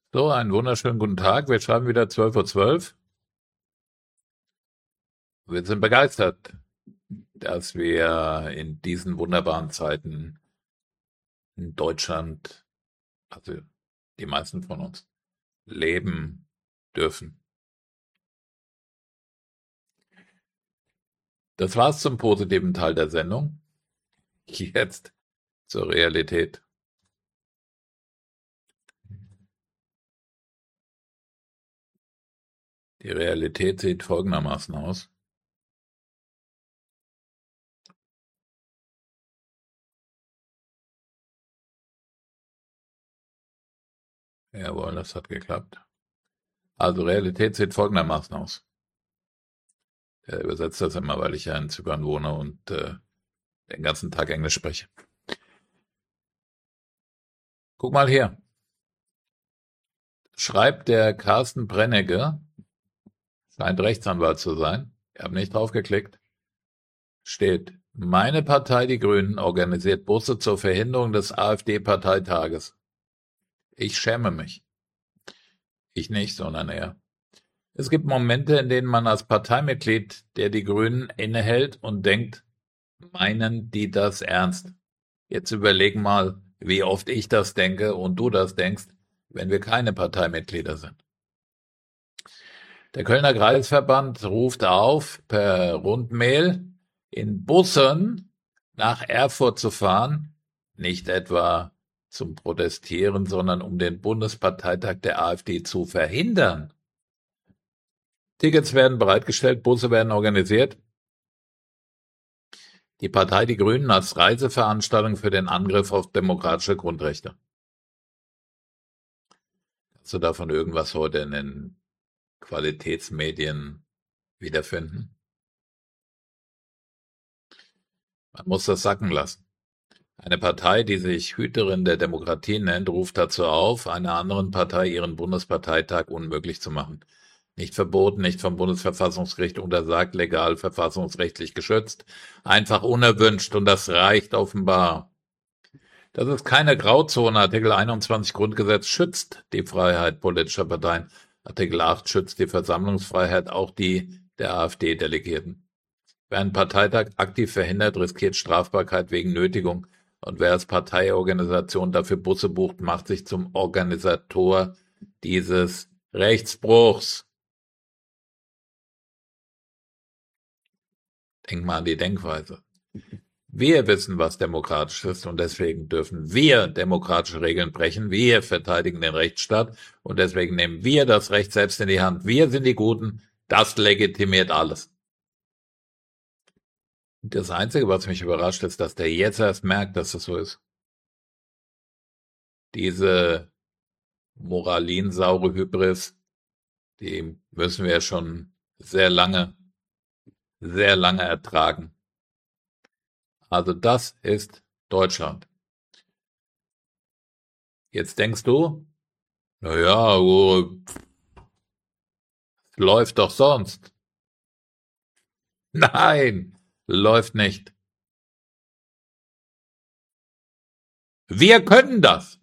So, einen wunderschönen guten Tag. Wir schreiben wieder 12:12 Uhr. Wir sind begeistert, dass wir in diesen wunderbaren Zeiten in Deutschland, also die meisten von uns, leben dürfen. Das war's zum positiven Teil der Sendung. Jetzt zur Realität. Die Realität sieht folgendermaßen aus. Jawohl, das hat geklappt. Also Realität sieht folgendermaßen aus. Er übersetzt das immer, weil ich ja in Zypern wohne und den ganzen Tag Englisch spreche. Guck mal hier. Schreibt der Carsten Brennecke, scheint Rechtsanwalt zu sein, ich habe nicht drauf geklickt, steht: Meine Partei, die Grünen, organisiert Busse zur Verhinderung des AfD-Parteitages. Ich schäme mich. Ich nicht, sondern er. Es gibt Momente, in denen man als Parteimitglied, der die Grünen innehält, und denkt, meinen die das ernst? Jetzt überleg mal, wie oft ich das denke und du das denkst, wenn wir keine Parteimitglieder sind. Der Kölner Kreisverband ruft auf, per Rundmail in Bussen nach Erfurt zu fahren, nicht etwa zum Protestieren, sondern um den Bundesparteitag der AfD zu verhindern. Tickets werden bereitgestellt, Busse werden organisiert. Die Partei Die Grünen als Reiseveranstaltung für den Angriff auf demokratische Grundrechte. Kannst du davon irgendwas heute in den Qualitätsmedien wiederfinden? Man muss das sacken lassen. Eine Partei, die sich Hüterin der Demokratie nennt, ruft dazu auf, einer anderen Partei ihren Bundesparteitag unmöglich zu machen. Nicht verboten, nicht vom Bundesverfassungsgericht untersagt, legal verfassungsrechtlich geschützt, einfach unerwünscht, und das reicht offenbar. Das ist keine Grauzone. Artikel 21 Grundgesetz schützt die Freiheit politischer Parteien. Artikel 8 schützt die Versammlungsfreiheit, auch die der AfD-Delegierten. Wer einen Parteitag aktiv verhindert, riskiert Strafbarkeit wegen Nötigung. Und wer als Parteiorganisation dafür Busse bucht, macht sich zum Organisator dieses Rechtsbruchs. Denk mal an die Denkweise. Wir wissen, was demokratisch ist, und deswegen dürfen wir demokratische Regeln brechen. Wir verteidigen den Rechtsstaat und deswegen nehmen wir das Recht selbst in die Hand. Wir sind die Guten. Das legitimiert alles. Das Einzige, was mich überrascht, ist, dass der jetzt erst merkt, dass das so ist. Diese moralinsaure Hybris, die müssen wir schon sehr lange ertragen. Also das ist Deutschland. Jetzt denkst du, naja, läuft doch sonst. Nein, läuft nicht. Wir können das.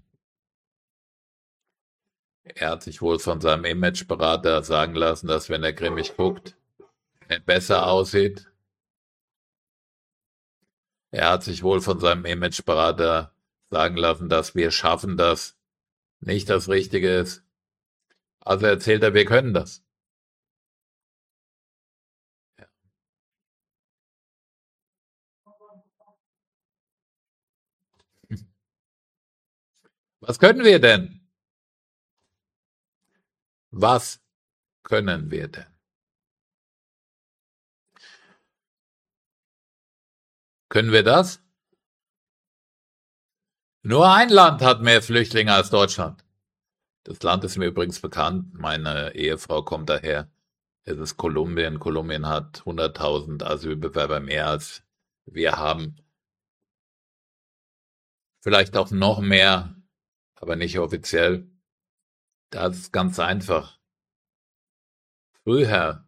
Er hat sich wohl von seinem Imageberater sagen lassen, dass, wenn er grimmig guckt, er besser aussieht. Er hat sich wohl von seinem Imageberater sagen lassen, dass wir schaffen das nicht das Richtige ist. Also erzählt er, wir können das. Was können wir denn? Was können wir denn? Können wir das? Nur ein Land hat mehr Flüchtlinge als Deutschland. Das Land ist mir übrigens bekannt. Meine Ehefrau kommt daher. Es ist Kolumbien. Kolumbien hat 100.000 Asylbewerber mehr als wir haben. Vielleicht auch noch mehr, aber nicht offiziell. Das ist ganz einfach. Früher,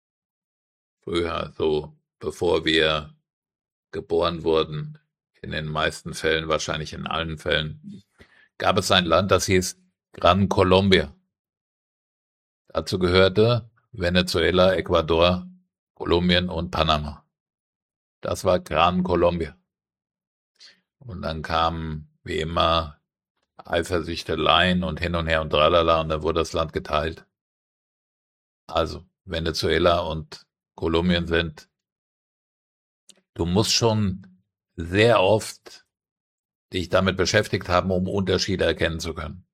so bevor wir geboren wurden, in den meisten Fällen, wahrscheinlich in allen Fällen, gab es ein Land, das hieß Gran Colombia. Dazu gehörte Venezuela, Ecuador, Kolumbien und Panama. Das war Gran Colombia. Und dann kamen, wie immer, Eifersüchteleien und hin und her und tralala und dann wurde das Land geteilt. Also, Venezuela und Kolumbien sind, du musst schon sehr oft dich damit beschäftigt haben, um Unterschiede erkennen zu können.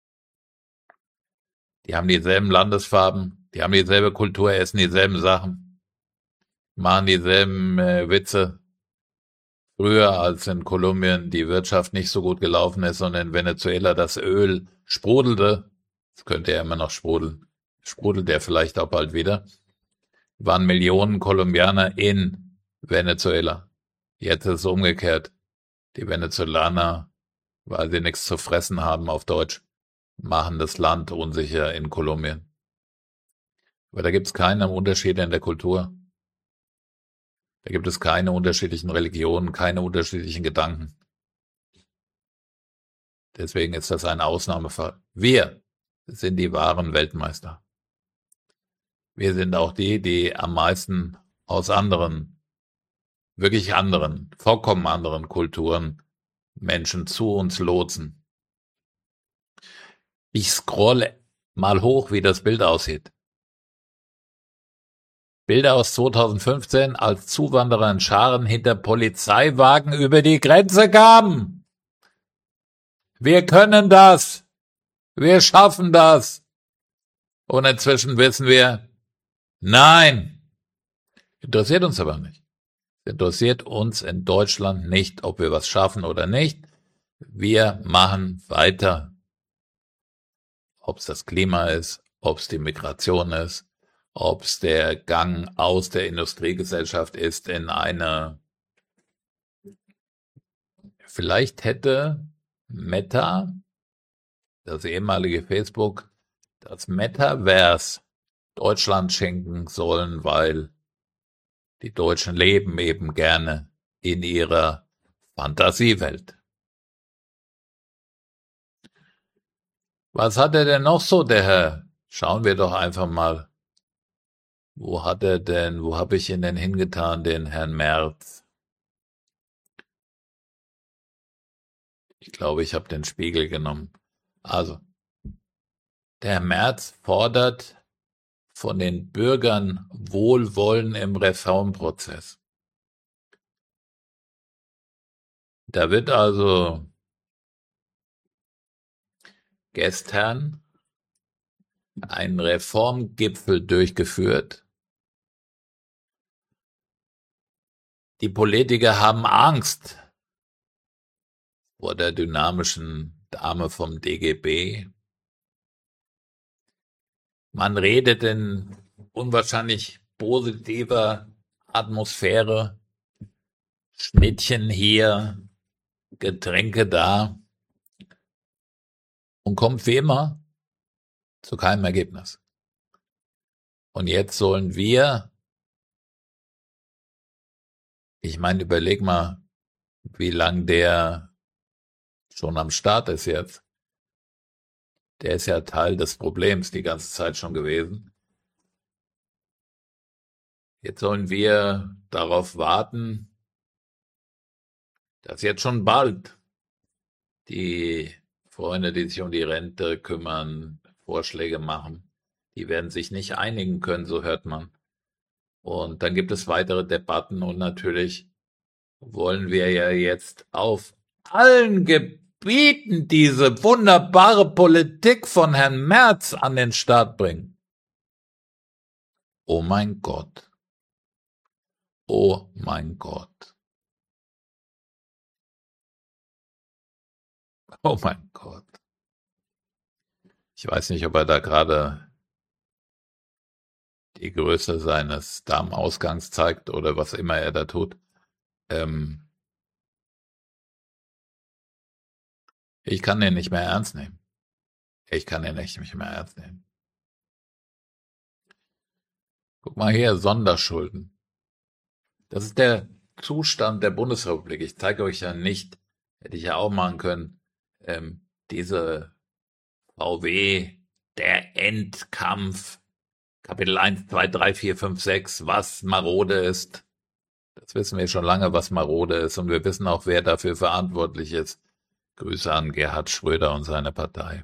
Die haben dieselben Landesfarben, die haben dieselbe Kultur, essen dieselben Sachen, machen dieselben Witze. Früher, als in Kolumbien die Wirtschaft nicht so gut gelaufen ist und in Venezuela das Öl sprudelte, es könnte ja immer noch sprudeln, sprudelt er vielleicht auch bald wieder, waren Millionen Kolumbianer in Venezuela. Jetzt ist es umgekehrt. Die Venezolaner, weil sie nichts zu fressen haben auf Deutsch, machen das Land unsicher in Kolumbien. Aber da gibt es keine Unterschiede in der Kultur. Da gibt es keine unterschiedlichen Religionen, keine unterschiedlichen Gedanken. Deswegen ist das ein Ausnahmefall. Wir sind die wahren Weltmeister. Wir sind auch die am meisten aus anderen, wirklich anderen, vollkommen anderen Kulturen Menschen zu uns lotsen. Ich scrolle mal hoch, wie das Bild aussieht. Bilder aus 2015, als Zuwanderer in Scharen hinter Polizeiwagen über die Grenze kamen. Wir können das. Wir schaffen das. Und inzwischen wissen wir, nein. Interessiert uns aber nicht. Interessiert uns in Deutschland nicht, ob wir was schaffen oder nicht. Wir machen weiter. Ob es das Klima ist, ob es die Migration ist, ob es der Gang aus der Industriegesellschaft ist in eine. Vielleicht hätte Meta, das ehemalige Facebook, das Metaverse Deutschland schenken sollen, weil die Deutschen leben eben gerne in ihrer Fantasiewelt. Was hat er denn noch so, der Herr? Schauen wir doch einfach mal. Wo habe ich ihn denn hingetan, den Herrn Merz? Ich glaube, ich habe den Spiegel genommen. Also, der Herr Merz fordert von den Bürgern Wohlwollen im Reformprozess. Da wird also gestern ein Reformgipfel durchgeführt. Die Politiker haben Angst vor der dynamischen Dame vom DGB. Man redet in unwahrscheinlich positiver Atmosphäre. Schnittchen hier, Getränke da und kommt wie immer zu keinem Ergebnis. Und jetzt sollen wir, ich meine, überleg mal, wie lang der schon am Start ist jetzt. Der ist ja Teil des Problems die ganze Zeit schon gewesen. Jetzt sollen wir darauf warten, dass jetzt schon bald die Freunde, die sich um die Rente kümmern, Vorschläge machen. Die werden sich nicht einigen können, so hört man. Und dann gibt es weitere Debatten und natürlich wollen wir ja jetzt auf allen Gebieten diese wunderbare Politik von Herrn Merz an den Start bringen. Oh mein Gott. Oh mein Gott. Oh mein Gott. Ich weiß nicht, ob er da gerade die Größe seines Darmausgangs zeigt oder was immer er da tut. Ich kann den nicht mehr ernst nehmen. Ich kann den nicht mehr ernst nehmen. Guck mal hier, Sonderschulden. Das ist der Zustand der Bundesrepublik. Ich zeige euch ja nicht, hätte ich ja auch machen können, diese VW, der Endkampf, Kapitel 1, 2, 3, 4, 5, 6, was marode ist. Das wissen wir schon lange, was marode ist, und wir wissen auch, wer dafür verantwortlich ist. Grüße an Gerhard Schröder und seine Partei.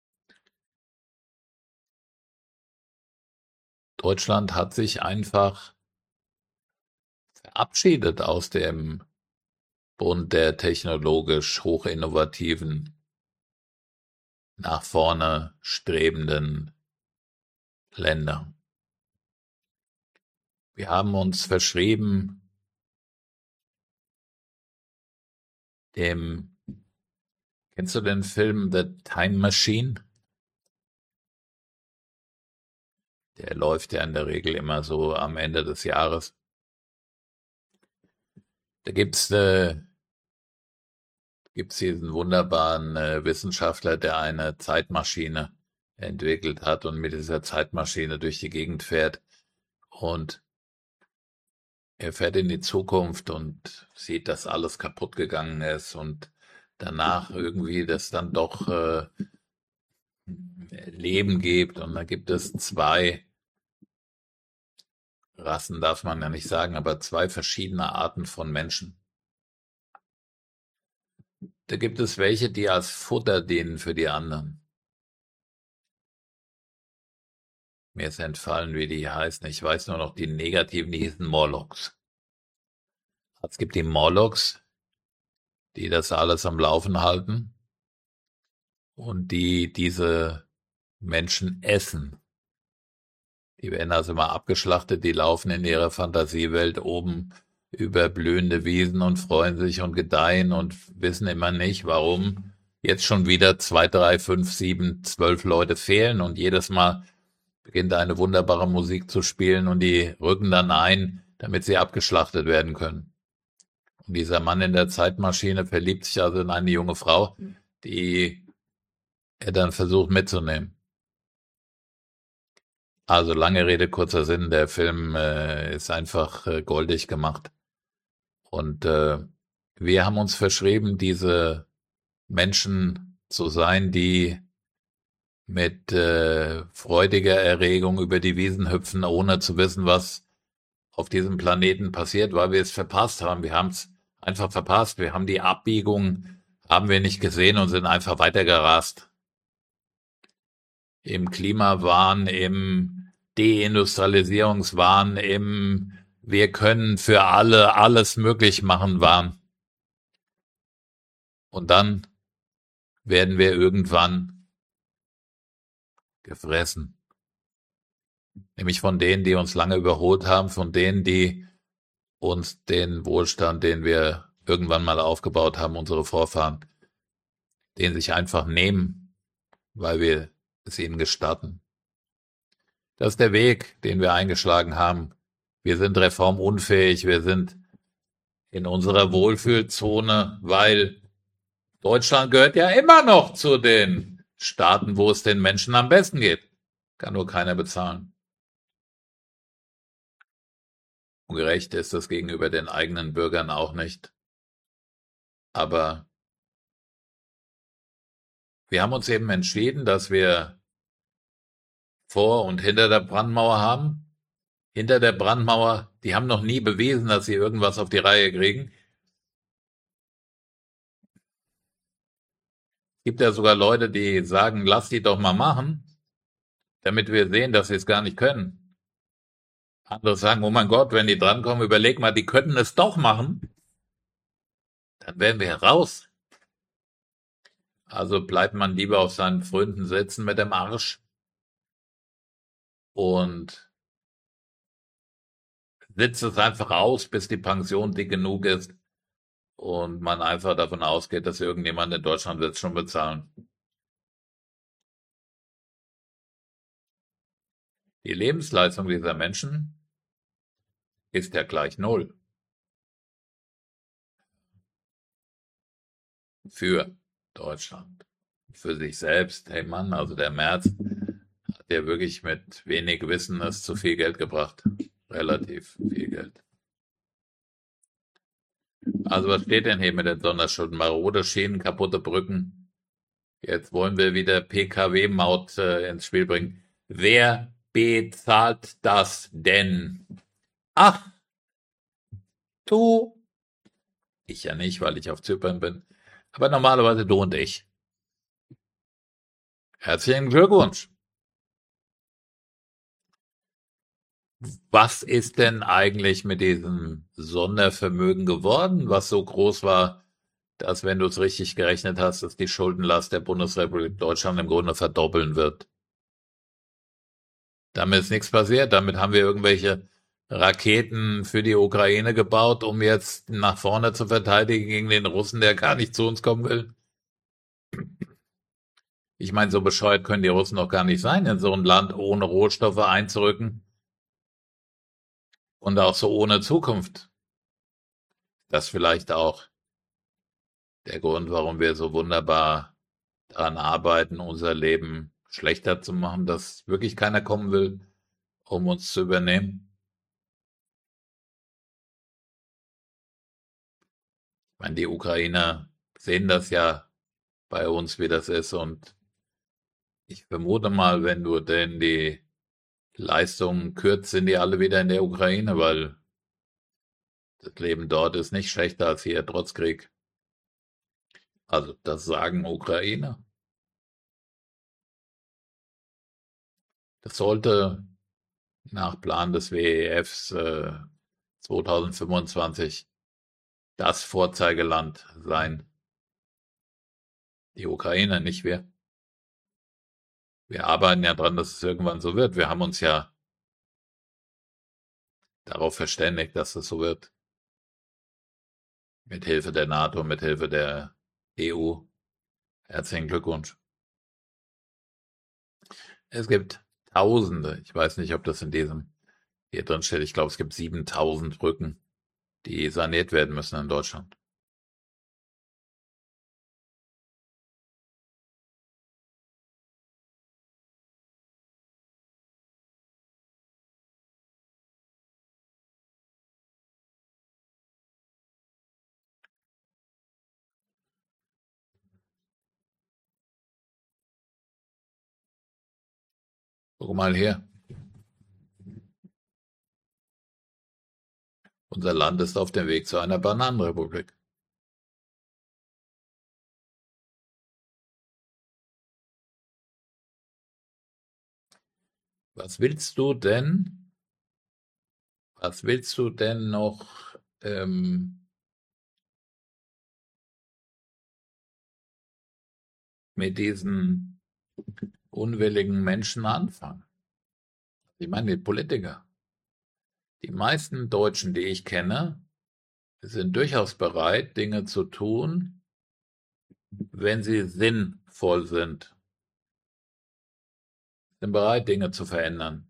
Deutschland hat sich einfach verabschiedet aus dem Bund der technologisch hochinnovativen, nach vorne strebenden Länder. Wir haben uns verschrieben kennst du den Film The Time Machine? Der läuft ja in der Regel immer so am Ende des Jahres. Da gibt's diesen wunderbaren Wissenschaftler, der eine Zeitmaschine entwickelt hat und mit dieser Zeitmaschine durch die Gegend fährt. Und er fährt in die Zukunft und sieht, dass alles kaputt gegangen ist und danach irgendwie das dann doch Leben gibt. Und da gibt es zwei Rassen, darf man ja nicht sagen, aber zwei verschiedene Arten von Menschen. Da gibt es welche, die als Futter dienen für die anderen. Mir ist entfallen, wie die heißen. Ich weiß nur noch die negativen, die hießen Morlocks. Es gibt die Morlocks, die das alles am Laufen halten und die diese Menschen essen. Die werden also mal abgeschlachtet, die laufen in ihrer Fantasiewelt oben über blühende Wiesen und freuen sich und gedeihen und wissen immer nicht, warum jetzt schon wieder 2, 3, 5, 7, 12 Leute fehlen, und jedes Mal beginnt eine wunderbare Musik zu spielen und die rücken dann ein, damit sie abgeschlachtet werden können. Und dieser Mann in der Zeitmaschine verliebt sich also in eine junge Frau, die er dann versucht mitzunehmen. Also lange Rede, kurzer Sinn, der Film ist einfach goldig gemacht. Und wir haben uns verschrieben, diese Menschen zu sein, die mit freudiger Erregung über die Wiesen hüpfen, ohne zu wissen, was auf diesem Planeten passiert, weil wir es verpasst haben. Wir haben es einfach verpasst. Wir haben die Abbiegung, haben wir nicht gesehen und sind einfach weitergerast. Im Klimawahn, im Deindustrialisierungswahn, im wir können für alle alles möglich machen Wahn. Und dann werden wir irgendwann gefressen. Nämlich von denen, die uns lange überholt haben, von denen, die uns den Wohlstand, den wir irgendwann mal aufgebaut haben, unsere Vorfahren, den sich einfach nehmen, weil wir es ihnen gestatten. Das ist der Weg, den wir eingeschlagen haben. Wir sind reformunfähig, wir sind in unserer Wohlfühlzone, weil Deutschland gehört ja immer noch zu den Staaten, wo es den Menschen am besten geht. Kann nur keiner bezahlen. Und gerecht ist das gegenüber den eigenen Bürgern auch nicht. Aber wir haben uns eben entschieden, dass wir vor und hinter der Brandmauer haben. Hinter der Brandmauer, die haben noch nie bewiesen, dass sie irgendwas auf die Reihe kriegen. Es gibt ja sogar Leute, die sagen, lass die doch mal machen, damit wir sehen, dass sie es gar nicht können. Andere sagen, oh mein Gott, wenn die drankommen, überleg mal, die könnten es doch machen. Dann wären wir raus. Also bleibt man lieber auf seinen Freunden sitzen mit dem Arsch und sitzt es einfach aus, bis die Pension dick genug ist und man einfach davon ausgeht, dass irgendjemand in Deutschland wird es schon bezahlen. Die Lebensleistung dieser Menschen ist ja gleich null. Für Deutschland. Für sich selbst. Hey Mann, also der Merz hat ja wirklich mit wenig Wissen es zu viel Geld gebracht. Relativ viel Geld. Also was steht denn hier mit den Sonderschulden? Marode Schienen, kaputte Brücken. Jetzt wollen wir wieder PKW-Maut ins Spiel bringen. Wer bezahlt das denn? Ach, du. Ich ja nicht, weil ich auf Zypern bin. Aber normalerweise du und ich. Herzlichen Glückwunsch. Was ist denn eigentlich mit diesem Sondervermögen geworden, was so groß war, dass, wenn du es richtig gerechnet hast, dass die Schuldenlast der Bundesrepublik Deutschland im Grunde verdoppeln wird? Damit ist nichts passiert. Damit haben wir irgendwelche Raketen für die Ukraine gebaut, um jetzt nach vorne zu verteidigen gegen den Russen, der gar nicht zu uns kommen will. Ich meine, so bescheuert können die Russen doch gar nicht sein, in so ein Land ohne Rohstoffe einzurücken und auch so ohne Zukunft. Das vielleicht auch der Grund, warum wir so wunderbar daran arbeiten, unser Leben schlechter zu machen, dass wirklich keiner kommen will, um uns zu übernehmen. Ich meine, die Ukrainer sehen das ja bei uns, wie das ist, und ich vermute mal, wenn du denn die Leistungen kürzt, sind die alle wieder in der Ukraine, weil das Leben dort ist nicht schlechter als hier, trotz Krieg. Also, das sagen Ukrainer. Das sollte nach Plan des WEFs 2025 das Vorzeigeland sein. Die Ukraine, nicht wir. Wir arbeiten ja dran, dass es irgendwann so wird. Wir haben uns ja darauf verständigt, dass es so wird. Mit Hilfe der NATO, mit Hilfe der EU. Herzlichen Glückwunsch. Es gibt Tausende, ich weiß nicht, ob das in diesem hier drin steht, ich glaube, es gibt 7000 Brücken, die saniert werden müssen in Deutschland. Guck mal her, unser Land ist auf dem Weg zu einer Bananenrepublik. Was willst du denn? Was willst du denn noch mit diesen unwilligen Menschen anfangen? Ich meine, die Politiker. Die meisten Deutschen, die ich kenne, sind durchaus bereit, Dinge zu tun, wenn sie sinnvoll sind. Sind bereit, Dinge zu verändern.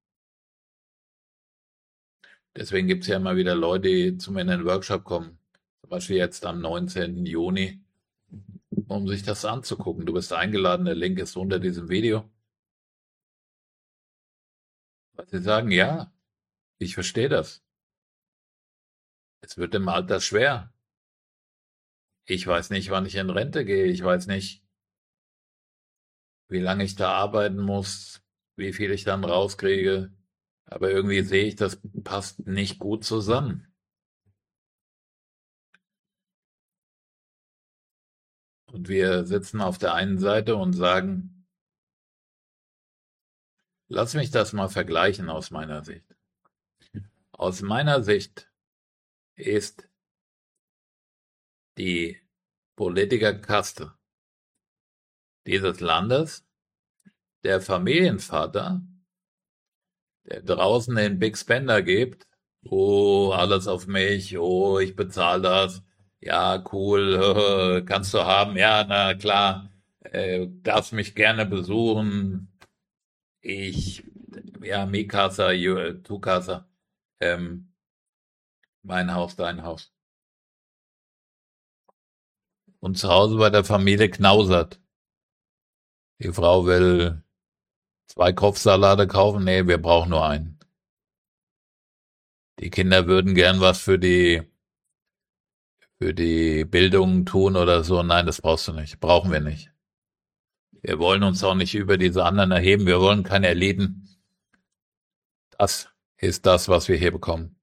Deswegen gibt es ja immer wieder Leute, die zu mir in den Workshop kommen. Zum Beispiel jetzt am 19. Juni, um sich das anzugucken. Du bist eingeladen, der Link ist unter diesem Video. Weil sie sagen, ja, ich verstehe das. Es wird im Alter schwer. Ich weiß nicht, wann ich in Rente gehe. Ich weiß nicht, wie lange ich da arbeiten muss, wie viel ich dann rauskriege. Aber irgendwie sehe ich, das passt nicht gut zusammen. Und wir sitzen auf der einen Seite und sagen, lass mich das mal vergleichen aus meiner Sicht. Aus meiner Sicht ist die Politikerkaste dieses Landes der Familienvater, der draußen den Big Spender gibt. Oh, alles auf mich. Oh, ich bezahle das. Ja, cool. Kannst du haben. Ja, na klar. Darfst mich gerne besuchen. Ich, ja, Mikasa, Tukasa. Ähm, mein Haus, dein Haus. Und zu Hause bei der Familie knausert. Die Frau will 2 Kopfsalate kaufen. Nee, wir brauchen nur einen. Die Kinder würden gern was für die Bildung tun oder so. Nein, das brauchst du nicht. Brauchen wir nicht. Wir wollen uns auch nicht über diese anderen erheben. Wir wollen keine Eliten. Das ist das, was wir hier bekommen.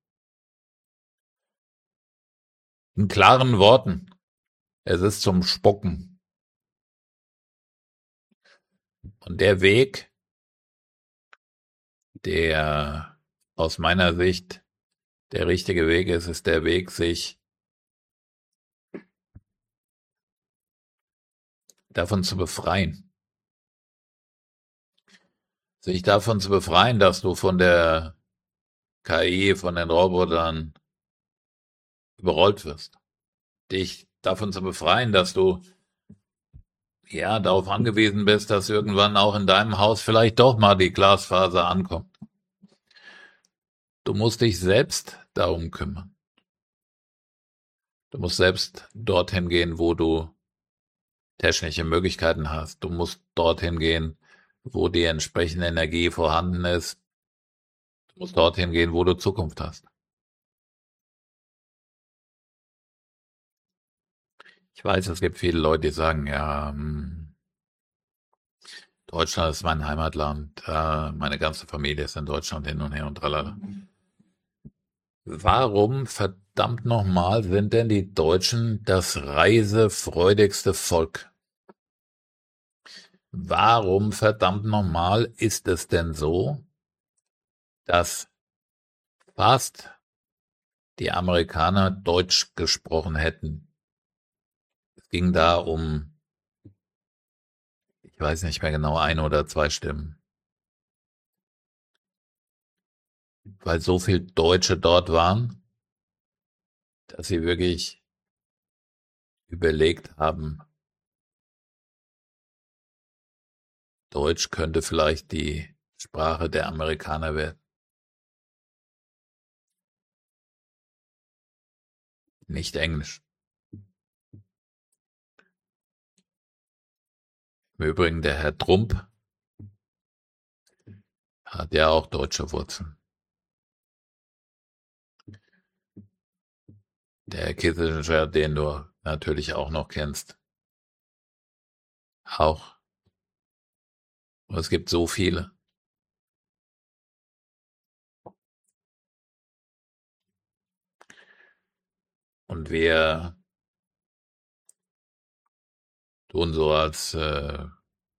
In klaren Worten. Es ist zum Spucken. Und der Weg, der aus meiner Sicht der richtige Weg ist, ist der Weg, sich davon zu befreien. Sich davon zu befreien, dass du von der KI, von den Robotern überrollt wirst. Dich davon zu befreien, dass du ja darauf angewiesen bist, dass irgendwann auch in deinem Haus vielleicht doch mal die Glasfaser ankommt. Du musst dich selbst darum kümmern. Du musst selbst dorthin gehen, wo du technische Möglichkeiten hast. Du musst dorthin gehen, wo die entsprechende Energie vorhanden ist. Du musst dorthin gehen, wo du Zukunft hast. Ich weiß, es gibt viele Leute, die sagen, ja, Deutschland ist mein Heimatland, meine ganze Familie ist in Deutschland hin und her und tralala. Warum verdammt nochmal sind denn die Deutschen das reisefreudigste Volk? Warum verdammt nochmal ist es denn so, dass fast die Amerikaner Deutsch gesprochen hätten? Es ging da um, ich weiß nicht mehr genau, 1 oder 2 Stimmen. Weil so viel Deutsche dort waren, dass sie wirklich überlegt haben, Deutsch könnte vielleicht die Sprache der Amerikaner werden. Nicht Englisch. Im Übrigen, der Herr Trump hat ja auch deutsche Wurzeln. Der Herr Kissinger, den du natürlich auch noch kennst. Auch. Und es gibt so viele. Und wir tun so, als wir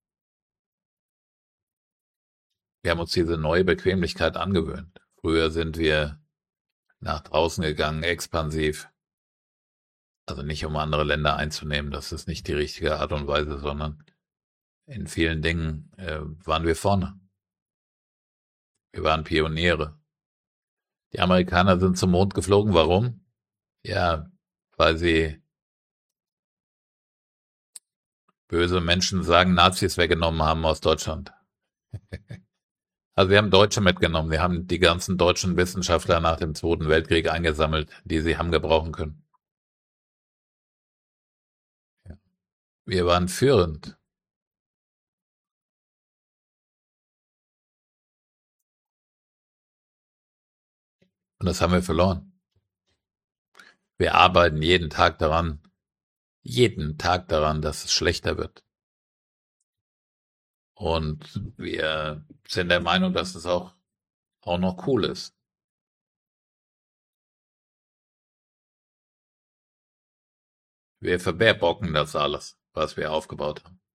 haben uns diese neue Bequemlichkeit angewöhnt. Früher sind wir nach draußen gegangen, expansiv. Also nicht, um andere Länder einzunehmen, das ist nicht die richtige Art und Weise, sondern in vielen Dingen waren wir vorne. Wir waren Pioniere. Die Amerikaner sind zum Mond geflogen. Warum? Ja, weil sie, böse Menschen sagen, Nazis weggenommen haben aus Deutschland. Also wir haben Deutsche mitgenommen. Wir haben die ganzen deutschen Wissenschaftler nach dem Zweiten Weltkrieg eingesammelt, die sie haben gebrauchen können. Wir waren führend. Und das haben wir verloren. Wir arbeiten jeden Tag daran, dass es schlechter wird. Und wir sind der Meinung, dass es auch noch cool ist. Wir verbaerbocken das alles, was wir aufgebaut haben.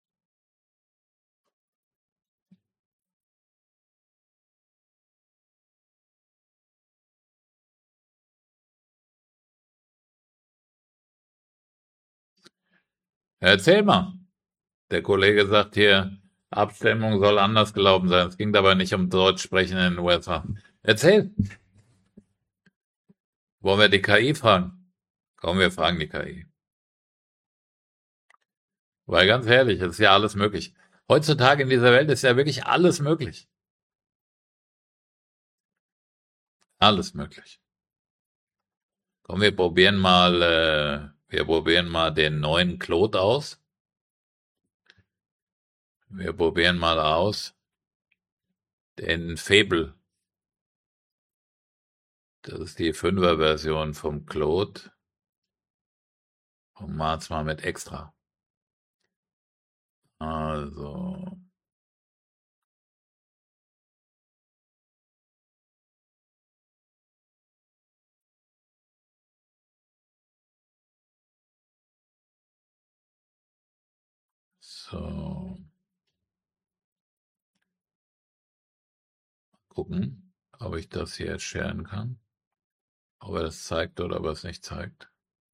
Erzähl mal. Der Kollege sagt hier, Abstimmung soll anders gelaufen sein. Es ging dabei nicht um Deutsch sprechen in den USA. Erzähl. Wollen wir die KI fragen? Komm, wir fragen die KI. Weil ganz ehrlich, es ist ja alles möglich. Heutzutage in dieser Welt ist ja wirklich alles möglich. Alles möglich. Komm, wir probieren mal den neuen Claude aus. Wir probieren mal aus den Fable. Das ist die 5er-Version vom Claude. Und mal's mal mit extra. Also, so, gucken, ob ich das hier jetzt sharen kann. Ob er das zeigt oder ob er es nicht zeigt.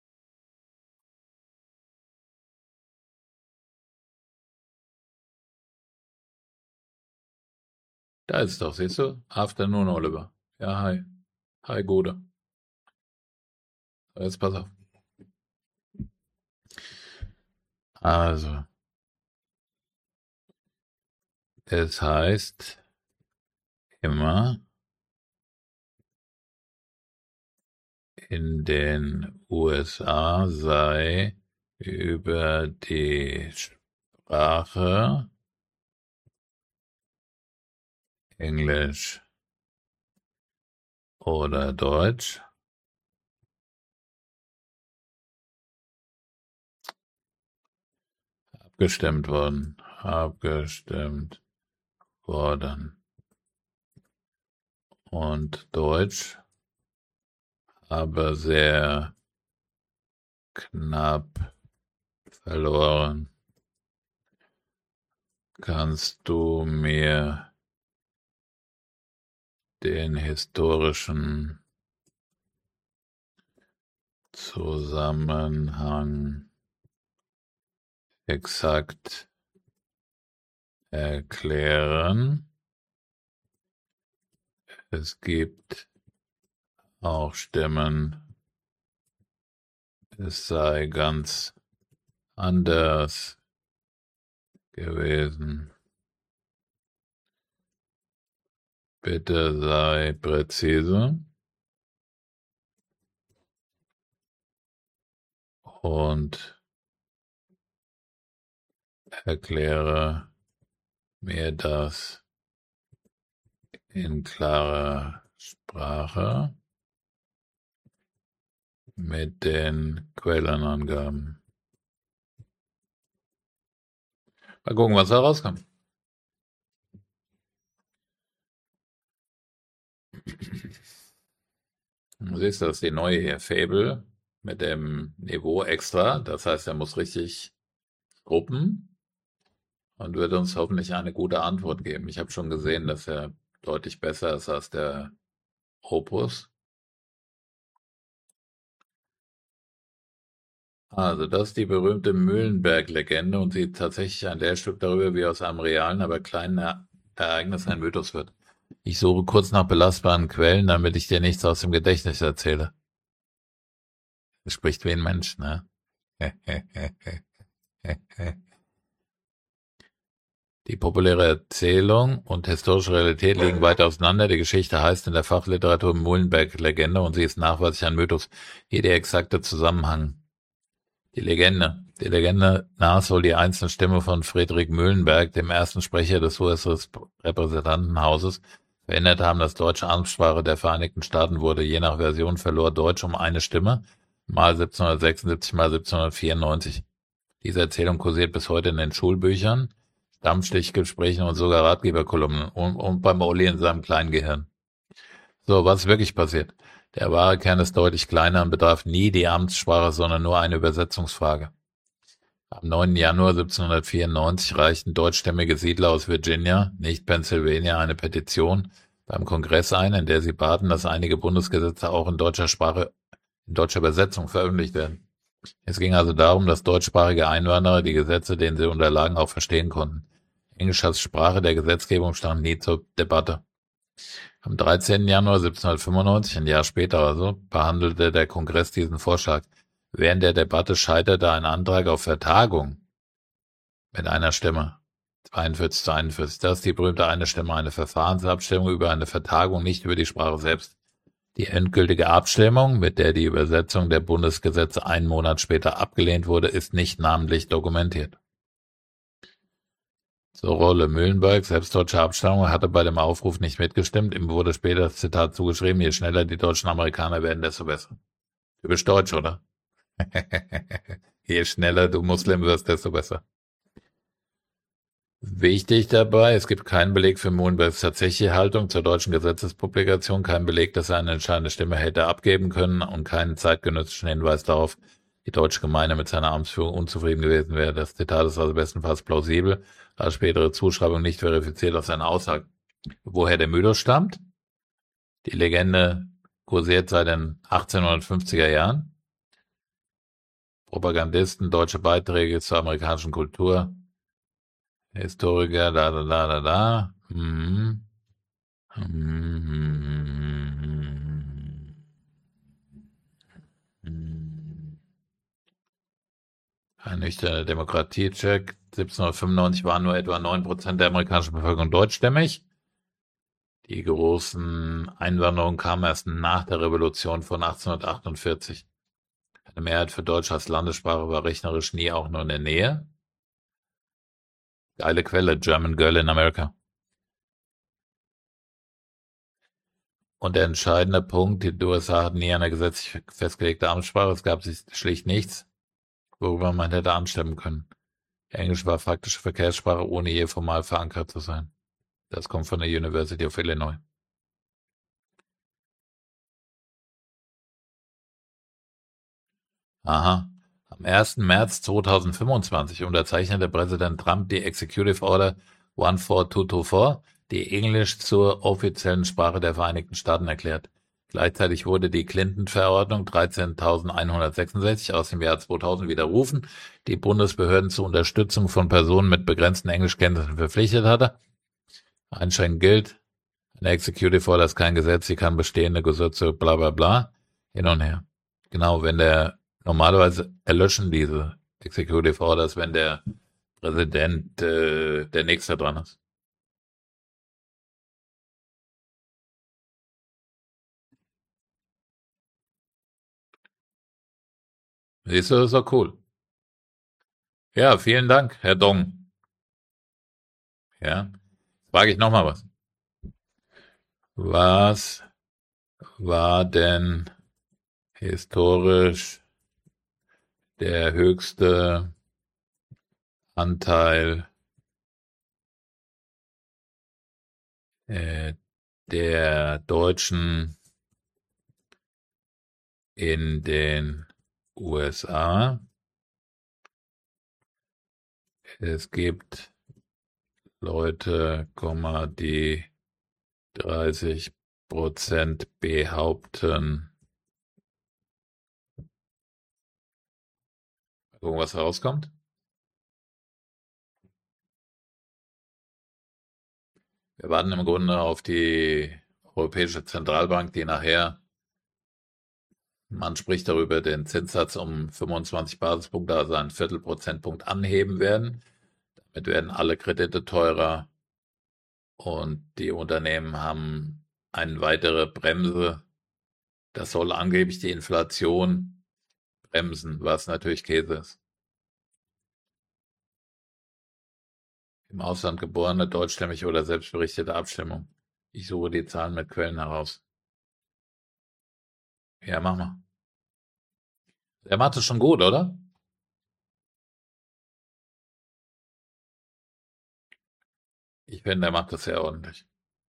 Da ist es doch, siehst du? Afternoon, Oliver. Ja, hi. Hi, Gute. Jetzt pass auf. Also, es heißt immer, in den USA sei über die Sprache Englisch oder Deutsch abgestimmt worden. Abgestimmt worden. Und Deutsch aber sehr knapp verloren. Kannst du mir den historischen Zusammenhang exakt erklären? Es gibt auch Stimmen, es sei ganz anders gewesen. Bitte sei präzise und erkläre mir das in klarer Sprache mit den Quellenangaben. Mal gucken, was da rauskommt. Du siehst, das ist die neue hier, Fable, mit dem Niveau extra. Das heißt, er muss richtig gruppen und wird uns hoffentlich eine gute Antwort geben. Ich habe schon gesehen, dass er deutlich besser ist als der Opus. Also das ist die berühmte Mühlenberg-Legende und sie ist tatsächlich ein Lehrstück darüber, wie aus einem realen, aber kleinen Ereignis ein Mythos wird. Ich suche kurz nach belastbaren Quellen, damit ich dir nichts aus dem Gedächtnis erzähle. Das spricht wie ein Mensch, ne? Die populäre Erzählung und historische Realität liegen weit auseinander. Die Geschichte heißt in der Fachliteratur Mühlenberg-Legende und sie ist nachweislich ein Mythos. Hier der exakte Zusammenhang. Die Legende las wohl die einzelne Stimme von Friedrich Mühlenberg, dem ersten Sprecher des US-Repräsentantenhauses, verhindert haben, dass deutsche Amtssprache der Vereinigten Staaten wurde. Je nach Version verlor Deutsch um eine Stimme, mal 1776, mal 1794. Diese Erzählung kursiert bis heute in den Schulbüchern, Stammstichgesprächen und sogar Ratgeberkolumnen und beim Olli in seinem kleinen Gehirn. So, was ist wirklich passiert? Der wahre Kern ist deutlich kleiner und betraf nie die Amtssprache, sondern nur eine Übersetzungsfrage. Am 9. Januar 1794 reichten deutschstämmige Siedler aus Virginia, nicht Pennsylvania, eine Petition beim Kongress ein, in der sie baten, dass einige Bundesgesetze auch in deutscher Sprache, in deutscher Übersetzung veröffentlicht werden. Es ging also darum, dass deutschsprachige Einwanderer die Gesetze, denen sie unterlagen, auch verstehen konnten. Englisch als Sprache der Gesetzgebung stand nie zur Debatte. Am 13. Januar 1795, ein Jahr später also, behandelte der Kongress diesen Vorschlag. Während der Debatte scheiterte ein Antrag auf Vertagung mit einer Stimme. 42 zu 41. Das ist die berühmte eine Stimme, eine Verfahrensabstimmung über eine Vertagung, nicht über die Sprache selbst. Die endgültige Abstimmung, mit der die Übersetzung der Bundesgesetze einen Monat später abgelehnt wurde, ist nicht namentlich dokumentiert. So Rolle Mühlenberg, selbst deutscher Abstammung, hatte bei dem Aufruf nicht mitgestimmt. Ihm wurde später das Zitat zugeschrieben, je schneller die deutschen Amerikaner werden, desto besser. Du bist Deutsch, oder? Je schneller du Muslim wirst, desto besser. Wichtig dabei, es gibt keinen Beleg für Moenbergs tatsächliche Haltung zur deutschen Gesetzespublikation, keinen Beleg, dass er eine entscheidende Stimme hätte abgeben können und keinen zeitgenössischen Hinweis darauf, die deutsche Gemeinde mit seiner Amtsführung unzufrieden gewesen wäre. Das Zitat ist also bestenfalls plausibel, da spätere Zuschreibung nicht verifiziert auf seine Aussage. Woher der Mythos stammt? Die Legende kursiert seit den 1850er Jahren. Propagandisten, deutsche Beiträge zur amerikanischen Kultur, Historiker, da. Ein nüchterner Demokratiecheck. 1795 waren nur etwa 9% der amerikanischen Bevölkerung deutschstämmig. Die großen Einwanderungen kamen erst nach der Revolution von 1848. Eine Mehrheit für Deutsch als Landessprache war rechnerisch nie auch nur in der Nähe. Geile Quelle, German Girl in America. Und der entscheidende Punkt, die USA hatten nie eine gesetzlich festgelegte Amtssprache, es gab schlicht nichts, worüber man hätte abstimmen können. Englisch war faktische Verkehrssprache, ohne je formal verankert zu sein. Das kommt von der University of Illinois. Aha. Am 1. März 2025 unterzeichnete Präsident Trump die Executive Order 14224, die Englisch zur offiziellen Sprache der Vereinigten Staaten erklärt. Gleichzeitig wurde die Clinton-Verordnung 13.166 aus dem Jahr 2000 widerrufen, die Bundesbehörden zur Unterstützung von Personen mit begrenzten Englischkenntnissen verpflichtet hatte. Einschränkend gilt, eine Executive Order ist kein Gesetz, sie kann bestehende Gesetze bla bla bla hin und her. Genau, normalerweise erlöschen diese Executive Orders, wenn der Präsident der Nächste dran ist. Siehst du, das ist doch cool. Ja, vielen Dank, Herr Dong. Ja, frage ich nochmal was. Was war denn historisch der höchste Anteil der Deutschen in den USA? Es gibt Leute, die 30% behaupten. Mal gucken, was herauskommt. Wir warten im Grunde auf die Europäische Zentralbank, die nachher, man spricht darüber, den Zinssatz um 25 Basispunkte, also einen Viertelprozentpunkt anheben werden. Damit werden alle Kredite teurer und die Unternehmen haben eine weitere Bremse. Das soll angeblich die Inflation bremsen, was natürlich Käse ist. Im Ausland geborene, deutschstämmige oder selbstberichtete Abstimmung. Ich suche die Zahlen mit Quellen heraus. Ja, mach mal. Der macht es schon gut, oder? Ich finde, der macht das sehr ordentlich.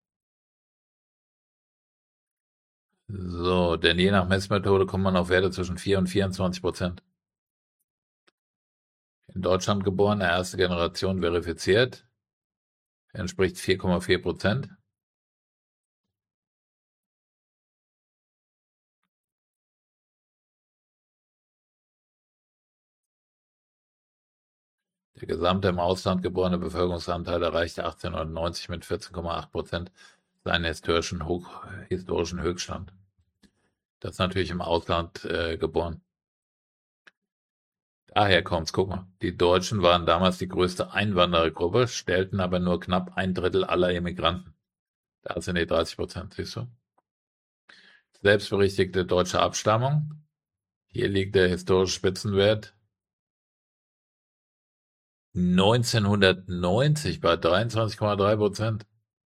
So, denn je nach Messmethode kommt man auf Werte zwischen 4 und 24%. In Deutschland geboren, erste Generation verifiziert, entspricht 4,4%. Der gesamte im Ausland geborene Bevölkerungsanteil erreichte 1890 mit 14,8% seinen historischen Höchststand. Das ist natürlich im Ausland geboren. Daher kommt's, guck mal. Die Deutschen waren damals die größte Einwanderergruppe, stellten aber nur knapp ein Drittel aller Immigranten. Da sind die 30%, siehst du? Selbstberichtigte deutsche Abstammung. Hier liegt der historische Spitzenwert 1990 bei 23,3%.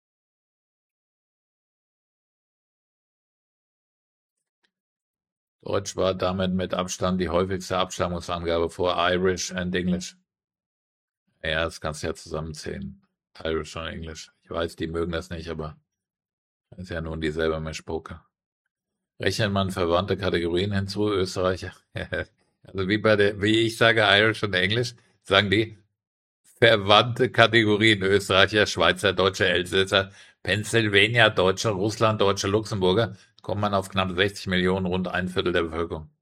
Deutsch war damit mit Abstand die häufigste Abstammungsangabe vor Irish and English. Ja, das kannst du ja zusammenzählen. Irish und Englisch. Ich weiß, die mögen das nicht, aber das ist ja nun dieselbe Mischpoke. Rechnet man verwandte Kategorien hinzu, Österreicher? Also wie ich sage Irish und Englisch, sagen die verwandte Kategorien, Österreicher, Schweizer, Deutsche, Elsässer, Pennsylvania, Deutsche, Russland, Deutsche, Luxemburger, kommt man auf knapp 60 Millionen, rund ein Viertel der Bevölkerung.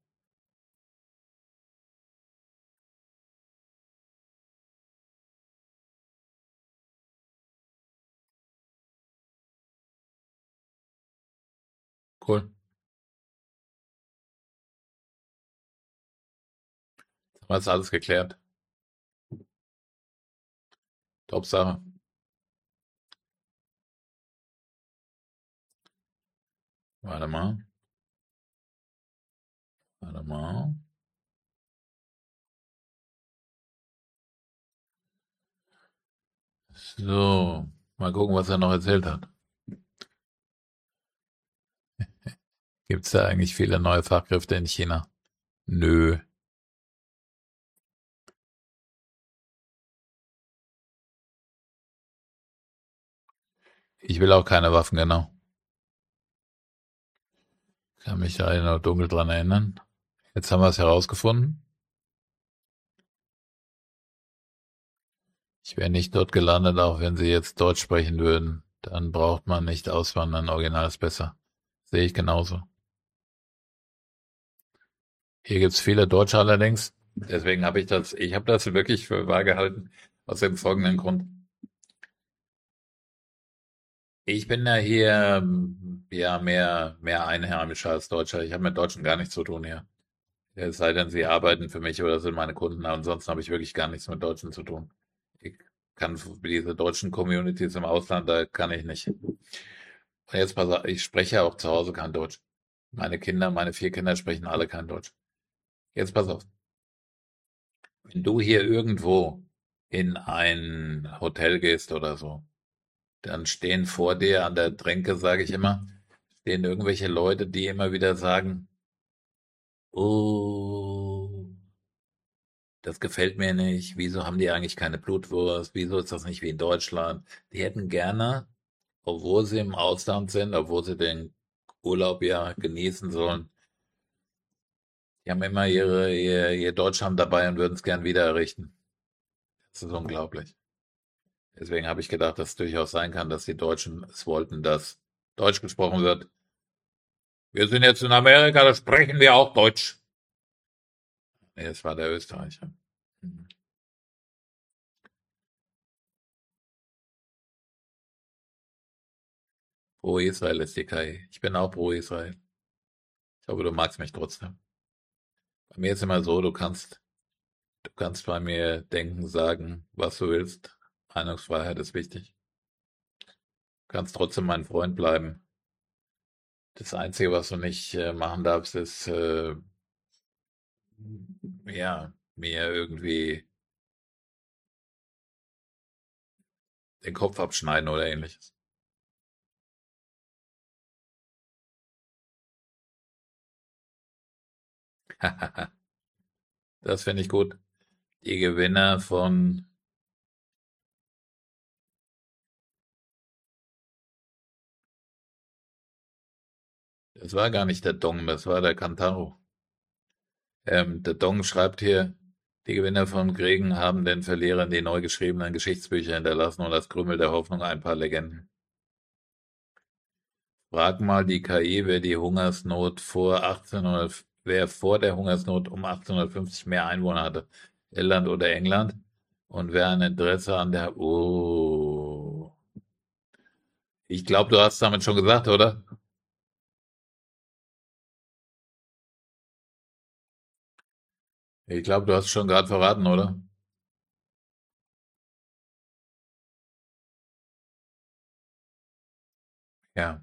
Cool. Haben wir jetzt alles geklärt. Top Sache. Warte mal. Warte mal. So. Mal gucken, was er noch erzählt hat. Gibt es da eigentlich viele neue Fachkräfte in China? Nö. Ich will auch keine Waffen, genau. Kann mich da noch dunkel dran erinnern. Jetzt haben wir es herausgefunden. Ich wäre nicht dort gelandet, auch wenn sie jetzt Deutsch sprechen würden. Dann braucht man nicht auswandern. Original ist besser. Sehe ich genauso. Hier gibt's viele Deutsche allerdings. Deswegen ich habe das wirklich für wahr gehalten, aus dem folgenden Grund. Ich bin ja hier ja mehr Einheimischer als Deutscher. Ich habe mit Deutschen gar nichts zu tun hier. Es sei denn, sie arbeiten für mich oder sind meine Kunden. Ansonsten habe ich wirklich gar nichts mit Deutschen zu tun. Ich kann diese deutschen Communities im Ausland, da kann ich nicht. Und jetzt pass auf, ich spreche ja auch zu Hause kein Deutsch. Meine 4 Kinder sprechen alle kein Deutsch. Jetzt pass auf. Wenn du hier irgendwo in ein Hotel gehst oder so, dann stehen vor dir an der Tränke, sage ich immer, stehen irgendwelche Leute, die immer wieder sagen, oh, das gefällt mir nicht, wieso haben die eigentlich keine Blutwurst, wieso ist das nicht wie in Deutschland? Die hätten gerne, obwohl sie im Ausland sind, obwohl sie den Urlaub ja genießen sollen, die haben immer ihr Deutschland dabei und würden es gern wieder errichten. Das ist unglaublich. Deswegen habe ich gedacht, dass es durchaus sein kann, dass die Deutschen es wollten, dass Deutsch gesprochen wird. Wir sind jetzt in Amerika, da sprechen wir auch Deutsch. Nee, das war der Österreicher. Mhm. Pro Israel ist die KI. Ich bin auch pro Israel. Ich hoffe, du magst mich trotzdem. Bei mir ist immer so, du kannst bei mir denken, sagen, was du willst. Meinungsfreiheit ist wichtig. Du kannst trotzdem mein Freund bleiben. Das Einzige, was du nicht machen darfst, ist, ja, mir irgendwie den Kopf abschneiden oder ähnliches. Das finde ich gut. Die Gewinner von, das war gar nicht der Dong, das war der Kantaro. Der Dong schreibt hier, die Gewinner von Gregen haben den Verlierern die neu geschriebenen Geschichtsbücher hinterlassen und als Krümel der Hoffnung ein paar Legenden. Frag mal die KI, wer vor der Hungersnot um 1850 mehr Einwohner hatte. Irland oder England? Und wer ein Interesse an der, oh. Ich glaube, du hast damit schon gesagt, oder? Ich glaube, du hast schon gerade verraten, oder? Ja.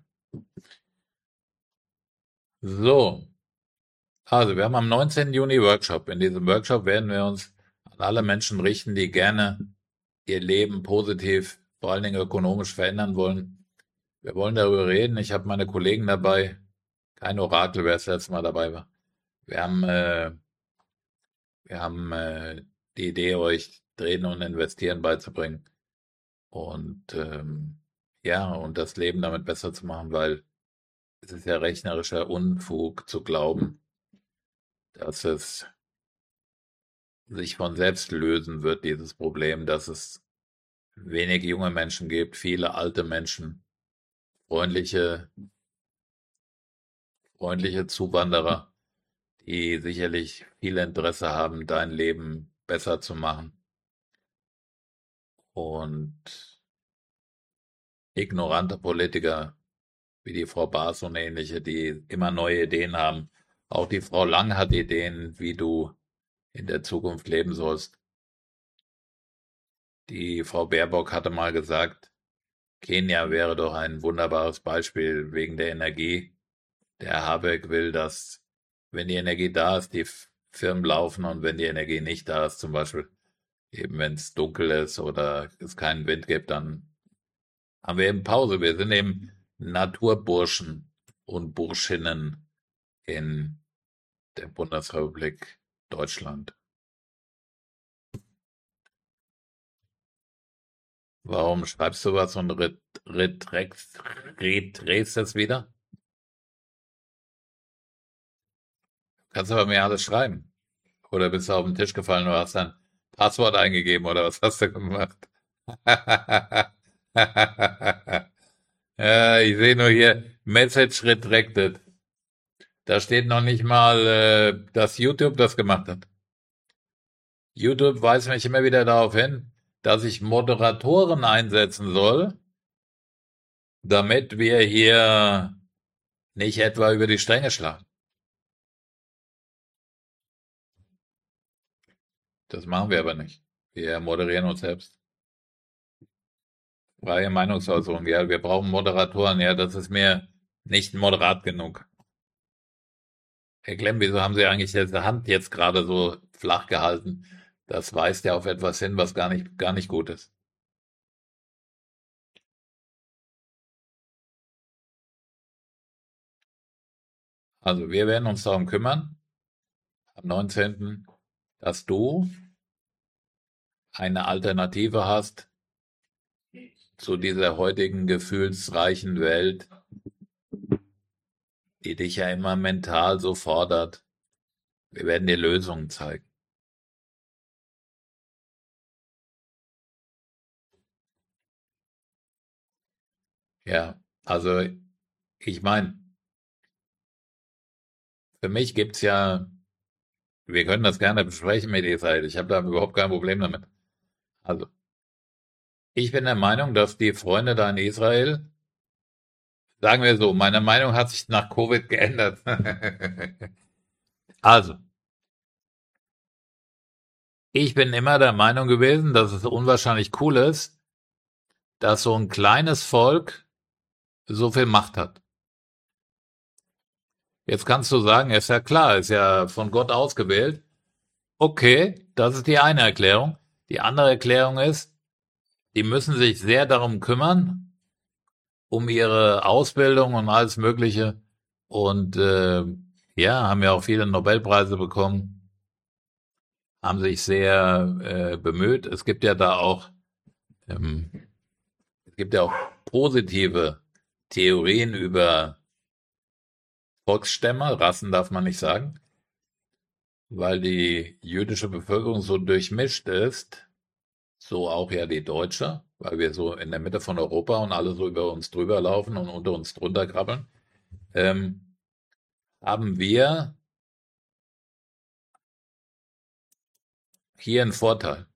So. Also, wir haben am 19. Juni Workshop. In diesem Workshop werden wir uns an alle Menschen richten, die gerne ihr Leben positiv, vor allen Dingen ökonomisch verändern wollen. Wir wollen darüber reden. Ich habe meine Kollegen dabei. Kein Orakel, wer das letzte Mal dabei war. Wir haben, äh, wir haben die Idee, euch Drehen und Investieren beizubringen und ja, und das Leben damit besser zu machen, weil es ist ja rechnerischer Unfug zu glauben, dass es sich von selbst lösen wird, dieses Problem, dass es wenig junge Menschen gibt, viele alte Menschen, freundliche, freundliche Zuwanderer, die sicherlich viel Interesse haben, dein Leben besser zu machen. Und ignorante Politiker wie die Frau Baas und ähnliche, die immer neue Ideen haben. Auch die Frau Lang hat Ideen, wie du in der Zukunft leben sollst. Die Frau Baerbock hatte mal gesagt, Kenia wäre doch ein wunderbares Beispiel wegen der Energie. Der Habeck will, dass, wenn die Energie da ist, die Firmen laufen und wenn die Energie nicht da ist, zum Beispiel eben wenn es dunkel ist oder es keinen Wind gibt, dann haben wir eben Pause. Wir sind eben Naturburschen und Burschinnen in der Bundesrepublik Deutschland. Warum schreibst du was und redrehst es wieder? Kannst aber mir alles schreiben. Oder bist du auf den Tisch gefallen oder hast dein Passwort eingegeben oder was hast du gemacht? Ja, ich sehe nur hier Message retracted. Da steht noch nicht mal, dass YouTube das gemacht hat. YouTube weist mich immer wieder darauf hin, dass ich Moderatoren einsetzen soll, damit wir hier nicht etwa über die Stränge schlagen. Das machen wir aber nicht. Wir moderieren uns selbst. Freie Meinungsäußerung. Ja, wir brauchen Moderatoren. Ja, das ist mir nicht moderat genug. Herr Klemm, wieso haben Sie eigentlich diese Hand jetzt gerade so flach gehalten? Das weist ja auf etwas hin, was gar nicht gut ist. Also, wir werden uns darum kümmern, am 19., dass du eine Alternative hast zu dieser heutigen gefühlsreichen Welt, die dich ja immer mental so fordert. Wir werden dir Lösungen zeigen. Ja, also ich meine, für mich gibt's ja, wir können das gerne besprechen mit Israel. Ich habe da überhaupt kein Problem damit. Also, ich bin der Meinung, dass die Freunde da in Israel, sagen wir so, meine Meinung hat sich nach Covid geändert. Also, ich bin immer der Meinung gewesen, dass es unwahrscheinlich cool ist, dass so ein kleines Volk so viel Macht hat. Jetzt kannst du sagen, ist ja klar, ist ja von Gott ausgewählt. Okay, das ist die eine Erklärung. Die andere Erklärung ist, die müssen sich sehr darum kümmern, um ihre Ausbildung und alles Mögliche. Und ja, haben ja auch viele Nobelpreise bekommen, haben sich sehr bemüht. Ähm, es gibt ja auch positive Theorien über Volksstämme, Rassen darf man nicht sagen, weil die jüdische Bevölkerung so durchmischt ist, so auch ja die deutsche, weil wir so in der Mitte von Europa und alle so über uns drüber laufen und unter uns drunter krabbeln, ähm, haben wir hier einen Vorteil.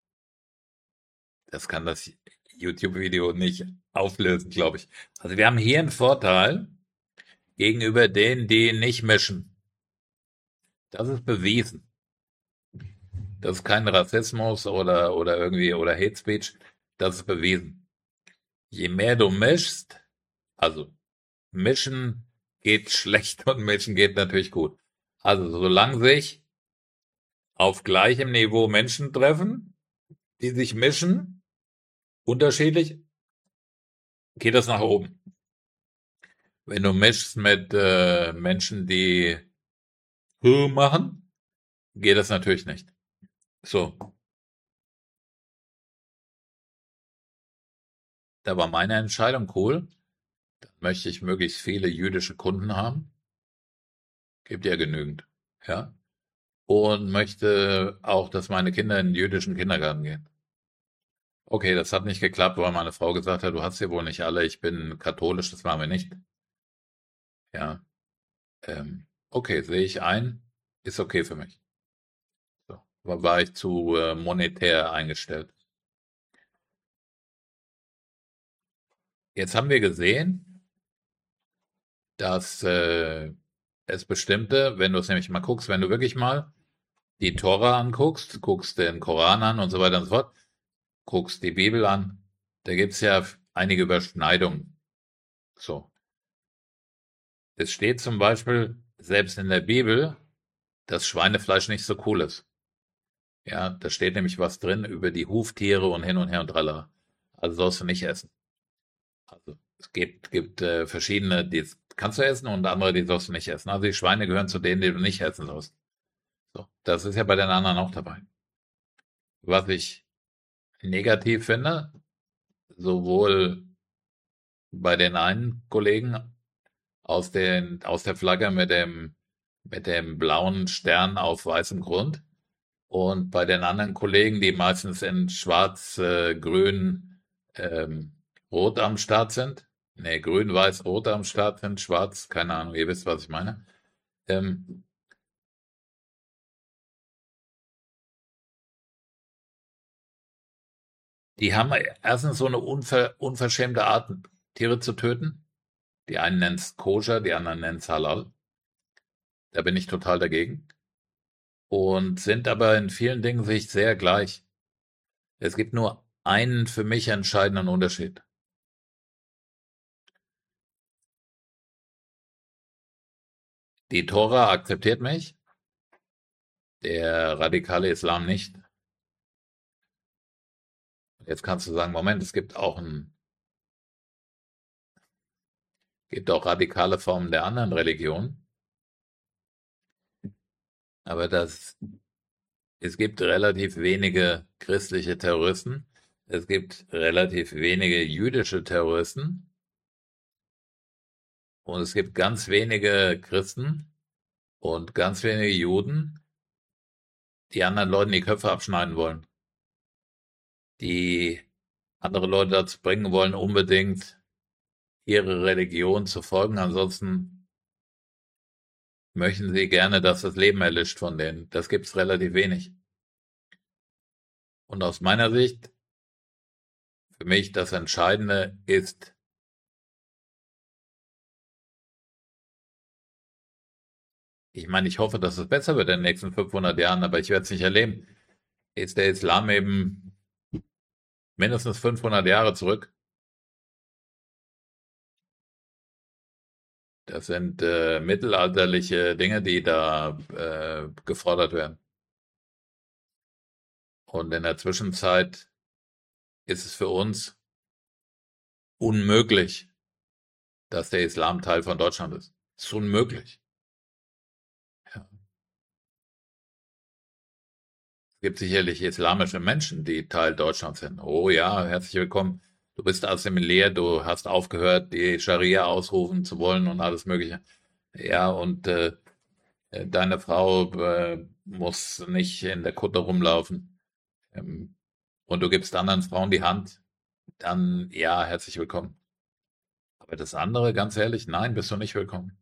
Das kann das YouTube-Video nicht auflösen, glaube ich. Also wir haben hier einen Vorteil gegenüber denen, die nicht mischen. Das ist bewiesen. Das ist kein Rassismus oder irgendwie oder Hate Speech. Das ist bewiesen. Je mehr du mischst, also mischen geht schlecht und mischen geht natürlich gut. Also solange sich auf gleichem Niveau Menschen treffen, die sich mischen, unterschiedlich, geht das nach oben. Wenn du mischst mit Menschen, die machen, geht das natürlich nicht. So, Da war meine Entscheidung cool. Dann möchte ich möglichst viele jüdische Kunden haben. Gibt ja genügend. Ja. Und möchte auch, dass meine Kinder in den jüdischen Kindergarten gehen. Okay, das hat nicht geklappt, weil meine Frau gesagt hat, du hast sie wohl nicht alle, ich bin katholisch, das machen wir nicht. Ja, okay, sehe ich ein, ist okay für mich. So, war ich zu monetär eingestellt. Jetzt haben wir gesehen, dass es bestimmte, wenn du es nämlich mal guckst, wenn du wirklich mal die Tora anguckst, guckst den Koran an und so weiter und so fort, guckst die Bibel an, da gibt's ja einige Überschneidungen. So, es steht zum Beispiel selbst in der Bibel, dass Schweinefleisch nicht so cool ist. Ja, da steht nämlich was drin über die Huftiere und hin und her und tralala. Also sollst du nicht essen. Also es gibt verschiedene, die kannst du essen und andere, die sollst du nicht essen. Also die Schweine gehören zu denen, die du nicht essen sollst. So, das ist ja bei den anderen auch dabei. Was ich negativ finde, sowohl bei den einen Kollegen aus der Flagge mit dem blauen Stern auf weißem Grund und bei den anderen Kollegen, die meistens in schwarz, grün, ähm, rot am Start sind. Nee, grün, weiß, rot am Start sind, schwarz, keine Ahnung, ihr wisst, was ich meine. Ähm, Die haben erstens so eine unverschämte Art, Tiere zu töten. Die einen nennen es koscher, die anderen nennen es halal. Da bin ich total dagegen. Und sind aber in vielen Dingen sich sehr gleich. Es gibt nur einen für mich entscheidenden Unterschied. Die Tora akzeptiert mich, der radikale Islam nicht. Jetzt kannst du sagen, Moment, gibt auch radikale Formen der anderen Religionen, aber es gibt relativ wenige christliche Terroristen, es gibt relativ wenige jüdische Terroristen und es gibt ganz wenige Christen und ganz wenige Juden, die anderen Leuten die Köpfe abschneiden wollen, die andere Leute dazu bringen wollen, unbedingt ihre Religion zu folgen. Ansonsten möchten sie gerne, dass das Leben erlischt von denen. Das gibt's relativ wenig. Und aus meiner Sicht, für mich das Entscheidende ist, ich meine, ich hoffe, dass es besser wird in den nächsten 500 Jahren, aber ich werde es nicht erleben. Ist der Islam eben mindestens 500 Jahre zurück? Das sind mittelalterliche Dinge, die da gefordert werden. Und in der Zwischenzeit ist es für uns unmöglich, dass der Islam Teil von Deutschland ist. Es ist unmöglich. Ja. Es gibt sicherlich islamische Menschen, die Teil Deutschlands sind. Oh ja, herzlich willkommen. Du bist assimiliert, du hast aufgehört, die Scharia ausrufen zu wollen und alles Mögliche. Ja, und deine Frau muss nicht in der Kutte rumlaufen. Und du gibst anderen Frauen die Hand, dann ja, herzlich willkommen. Aber das andere, ganz ehrlich, nein, bist du nicht willkommen.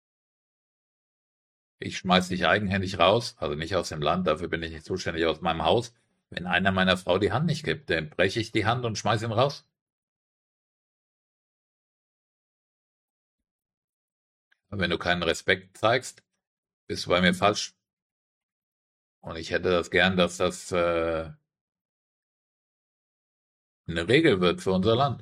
Ich schmeiß dich eigenhändig raus, also nicht aus dem Land, dafür bin ich nicht zuständig, aus meinem Haus. Wenn einer meiner Frau die Hand nicht gibt, dann breche ich die Hand und schmeiß ihn raus. Aber wenn du keinen Respekt zeigst, bist du bei mir falsch. Und ich hätte das gern, dass das eine Regel wird für unser Land.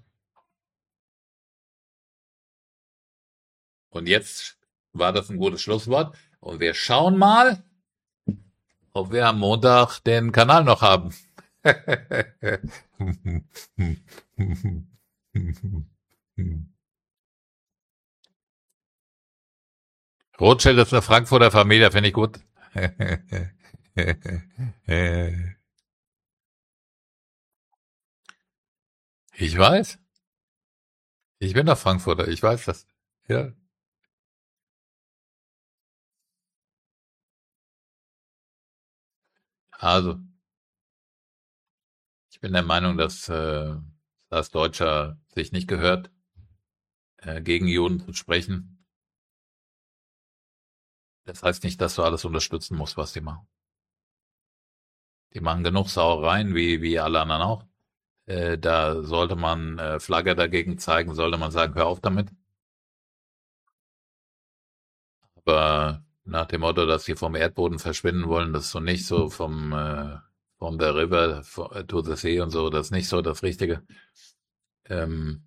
Und jetzt war das ein gutes Schlusswort. Und wir schauen mal, ob wir am Montag den Kanal noch haben. Rothschild ist eine Frankfurter Familie, finde ich gut. Ich weiß. Ich bin doch Frankfurter, ich weiß das. Ja. Also, ich bin der Meinung, dass als Deutscher sich nicht gehört, gegen Juden zu sprechen. Das heißt nicht, dass du alles unterstützen musst, was die machen. Die machen genug Sauereien, wie alle anderen auch. Da sollte man Flagge dagegen zeigen, sollte man sagen, hör auf damit. Aber nach dem Motto, dass sie vom Erdboden verschwinden wollen, das ist so nicht so from the river to the sea und so, das ist nicht so das Richtige. Ähm,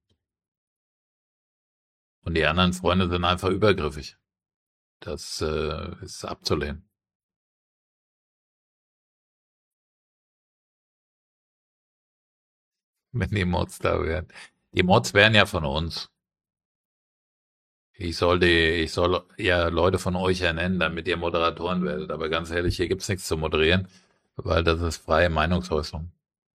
und die anderen Freunde sind einfach übergriffig. Das ist abzulehnen. Wenn die Mods da wären. Die Mods wären ja von uns. Ich soll ja Leute von euch ernennen, damit ihr Moderatoren werdet. Aber ganz ehrlich, hier gibt's nichts zu moderieren, weil das ist freie Meinungsäußerung.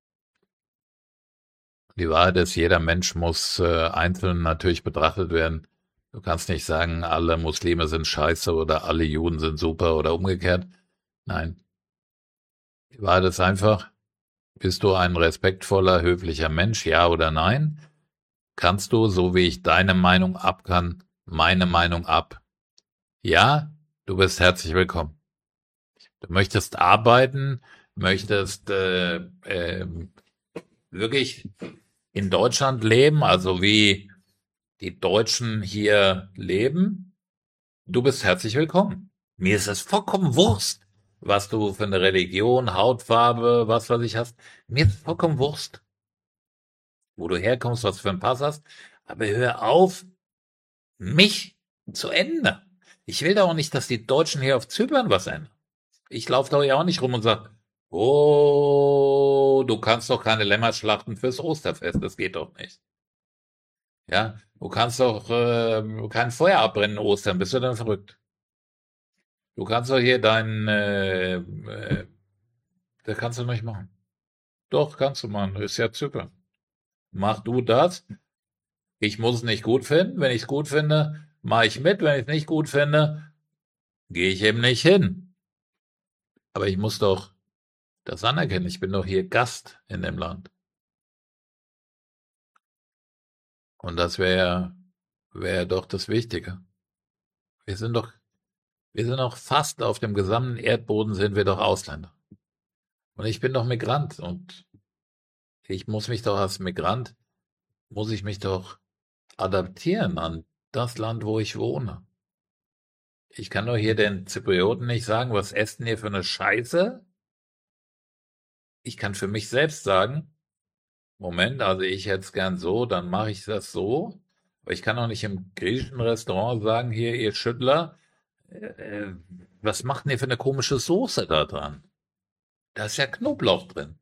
Die Wahrheit ist, jeder Mensch muss einzeln natürlich betrachtet werden. Du kannst nicht sagen, alle Muslime sind scheiße oder alle Juden sind super oder umgekehrt. Nein. Die Wahrheit ist einfach, bist du ein respektvoller, höflicher Mensch, ja oder nein? Kannst du, so wie ich deine Meinung ab kann, meine Meinung ab? Ja, du bist herzlich willkommen. Du möchtest arbeiten, möchtest wirklich in Deutschland leben, also wie die Deutschen hier leben, du bist herzlich willkommen. Mir ist es vollkommen Wurst, was du für eine Religion, Hautfarbe, was weiß ich hast. Mir ist es vollkommen Wurst, wo du herkommst, was du für einen Pass hast. Aber hör auf, mich zu ändern. Ich will doch auch nicht, dass die Deutschen hier auf Zypern was ändern. Ich laufe doch ja auch nicht rum und sag, oh, du kannst doch keine Lämmer schlachten fürs Osterfest. Das geht doch nicht. Ja, du kannst doch kein Feuer abbrennen Ostern. Bist du denn verrückt? Du kannst doch hier das kannst du nicht machen. Doch, kannst du machen. Ist ja Zypern. Mach du das. Ich muss es nicht gut finden. Wenn ich es gut finde, mache ich mit. Wenn ich es nicht gut finde, gehe ich eben nicht hin. Aber ich muss doch das anerkennen. Ich bin doch hier Gast in dem Land. Und das wäre doch das Wichtige. Wir sind doch, wir sind doch fast auf dem gesamten Erdboden sind wir doch Ausländer. Und ich bin doch Migrant und ich muss mich doch als Migrant, muss ich mich doch adaptieren an das Land, wo ich wohne. Ich kann doch hier den Zyprioten nicht sagen, was essen ihr für eine Scheiße? Ich kann für mich selbst sagen, Moment, also ich hätte es gern so, dann mache ich das so. Aber ich kann auch nicht im griechischen Restaurant sagen, hier, ihr Schüttler, äh, was macht denn ihr für eine komische Soße da dran? Da ist ja Knoblauch drin.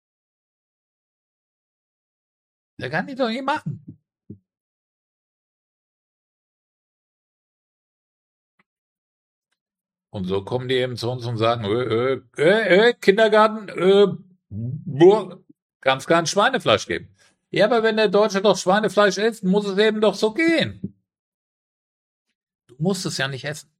Da kann ich doch nicht machen. Und so kommen die eben zu uns und sagen, Kindergarten, ganz kein Schweinefleisch geben. Ja, aber wenn der Deutsche doch Schweinefleisch isst, muss es eben doch so gehen. Du musst es ja nicht essen.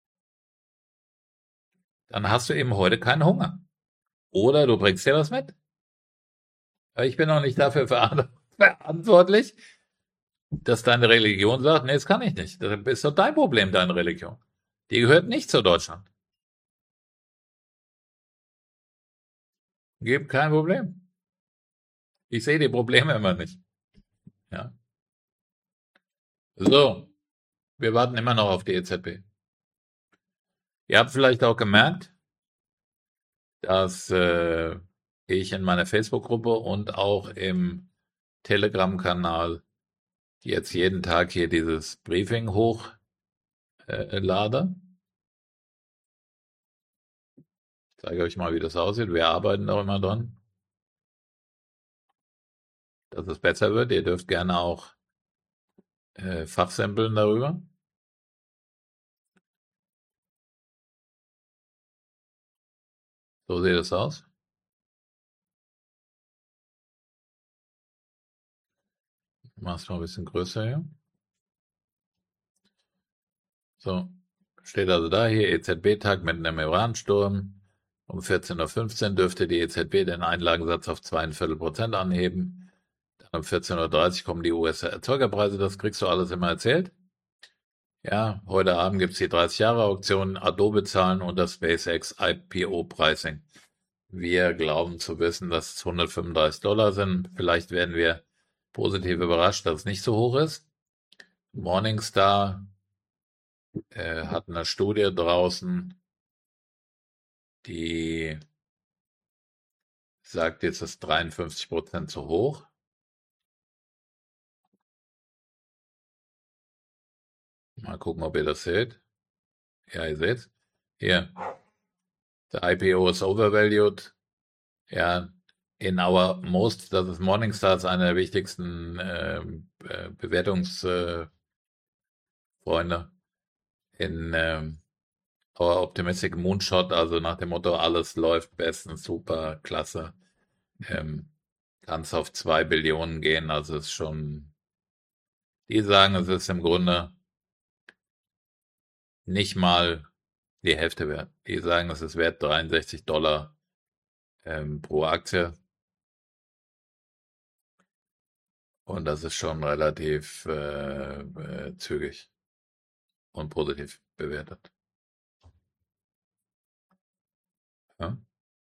Dann hast du eben heute keinen Hunger. Oder du bringst dir was mit. Aber ich bin auch nicht dafür verantwortlich, dass deine Religion sagt, nee, das kann ich nicht. Das ist doch dein Problem, deine Religion. Die gehört nicht zu Deutschland. Gibt kein Problem. Ich sehe die Probleme immer nicht. Ja. So, wir warten immer noch auf die EZB. Ihr habt vielleicht auch gemerkt, dass ich in meiner Facebook-Gruppe und auch im Telegram-Kanal jetzt jeden Tag hier dieses Briefing hochlade. Ich zeige euch mal, wie das aussieht. Wir arbeiten auch immer dran, dass es besser wird. Ihr dürft gerne auch fachsimpeln darüber. So sieht es aus. Mach's mal ein bisschen größer hier. So, steht also da hier EZB-Tag mit einem Iran-Sturm. Um 14:15 Uhr dürfte die EZB den Einlagensatz auf 2,25% anheben. Dann um 14:30 Uhr kommen die US-Erzeugerpreise, das kriegst du alles immer erzählt. Ja, heute Abend gibt's die 30-Jahre-Auktion, Adobe-Zahlen und das SpaceX IPO-Pricing. Wir glauben zu wissen, dass es $135 sind. Vielleicht werden wir positiv überrascht, dass es nicht so hoch ist. Morningstar hat eine Studie draußen, die sagt, jetzt ist 53% zu hoch. Mal gucken, ob ihr das seht. Ja, ihr seht's. Hier, the IPO is overvalued. Ja, in our most, das ist Morningstar, ist einer der wichtigsten Bewertungsfreunde. In our optimistic Moonshot, also nach dem Motto, alles läuft bestens, super, klasse. Ähm, Kann es auf 2 Billionen gehen, also ist schon, die sagen, es ist im Grunde nicht mal die Hälfte wert. Die sagen, es ist wert $63 pro Aktie. Und das ist schon relativ zügig und positiv bewertet. Ja?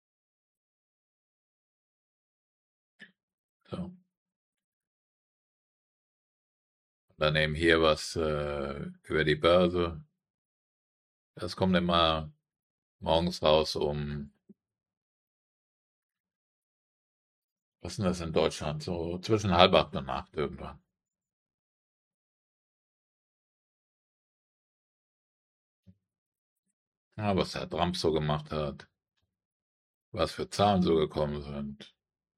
So. Dann eben hier was über die Börse. Das kommt immer morgens raus um, was ist denn das in Deutschland? So zwischen 7:30 und 8 irgendwann. Ja, was der Trump so gemacht hat, was für Zahlen so gekommen sind,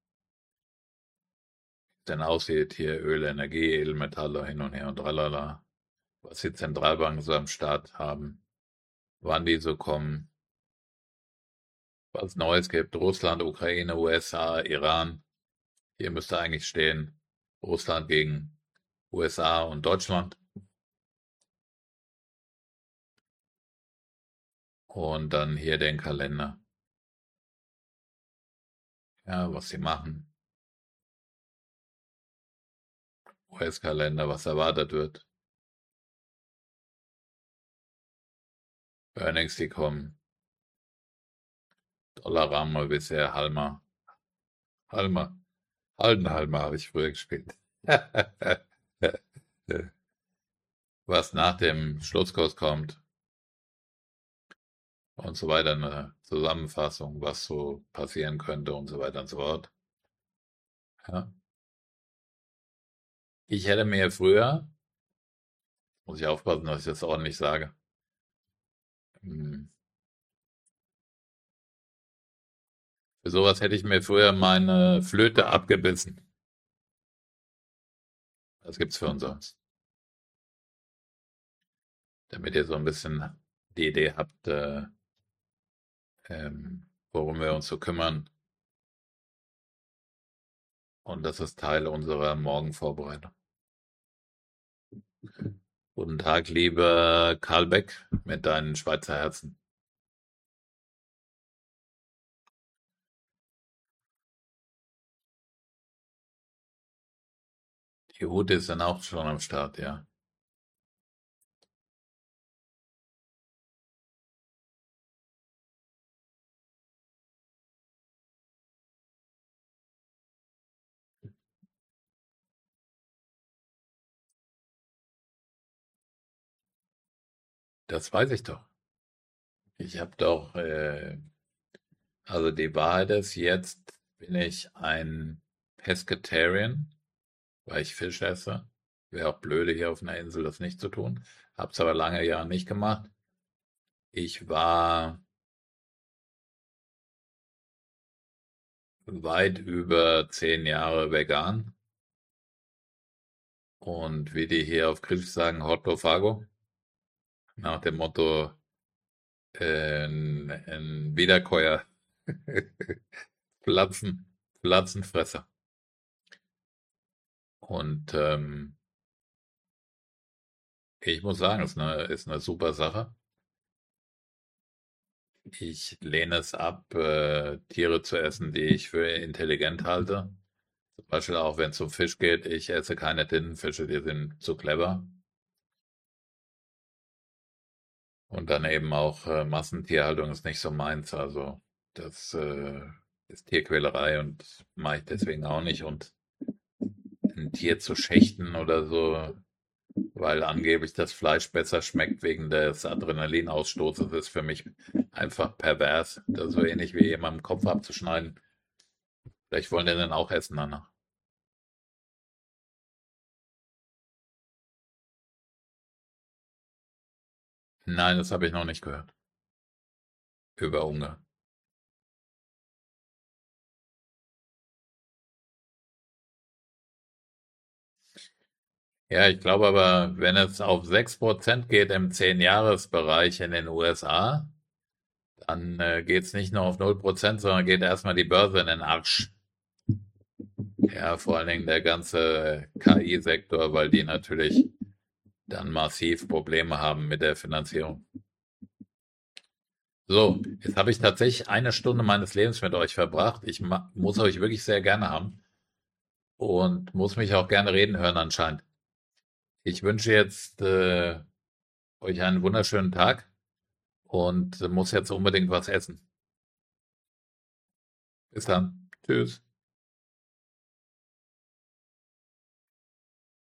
denn aussieht hier Öl, Energie, Edelmetalle hin und her und tralala, was die Zentralbanken so am Start haben, wann die so kommen, was Neues gibt, Russland, Ukraine, USA, Iran. Hier müsste eigentlich stehen, Russland gegen USA und Deutschland. Und dann hier den Kalender. Ja, was sie machen. US-Kalender, was erwartet wird. Earnings, die kommen. Dollarrahmen bisher Halmer. Halmer. Halmer habe ich früher gespielt. Was nach dem Schlusskurs kommt und so weiter, eine Zusammenfassung, was so passieren könnte und so weiter und so fort. Ja. Ich hätte mir früher, muss ich aufpassen, dass ich das ordentlich sage, hm, für sowas hätte ich mir früher meine Flöte abgebissen. Das gibt's für uns sonst. Damit ihr so ein bisschen die Idee habt, worum wir uns so kümmern. Und das ist Teil unserer Morgenvorbereitung. Guten Tag, lieber Karl Beck mit deinen Schweizer Herzen. Die Houthis sind auch schon am Start, ja. Das weiß ich doch. Ich habe doch, also die Wahrheit ist, jetzt bin ich ein Pescatarian, weil ich Fisch esse. Wäre auch blöde, hier auf einer Insel das nicht zu tun. Hab's aber lange Jahre nicht gemacht. Ich war weit über 10 Jahre vegan und wie die hier auf Griechisch sagen, Hortofago, nach dem Motto, ein Wiederkäuer, Pflanzenfresser. Und ich muss sagen, ist eine super Sache. Ich lehne es ab, Tiere zu essen, die ich für intelligent halte. Zum Beispiel auch wenn es um Fisch geht. Ich esse keine Tintenfische, die sind zu clever. Und dann eben auch Massentierhaltung ist nicht so meins. Also das ist Tierquälerei und mache ich deswegen auch nicht. Und ein Tier zu schächten oder so, weil angeblich das Fleisch besser schmeckt wegen des Adrenalinausstoßes, ist für mich einfach pervers. Das ist so ähnlich wie jemandem Kopf abzuschneiden. Vielleicht wollen die dann auch essen danach. Nein, das habe ich noch nicht gehört. Über Ungarn. Ja, ich glaube aber, wenn es auf 6% geht im 10-Jahres-Bereich in den USA, dann geht es nicht nur auf 0%, sondern geht erstmal die Börse in den Arsch. Ja, vor allen Dingen der ganze KI-Sektor, weil die natürlich dann massiv Probleme haben mit der Finanzierung. So, jetzt habe ich tatsächlich eine Stunde meines Lebens mit euch verbracht. Ich muss euch wirklich sehr gerne haben und muss mich auch gerne reden hören anscheinend. Ich wünsche jetzt euch einen wunderschönen Tag und muss jetzt unbedingt was essen. Bis dann. Tschüss.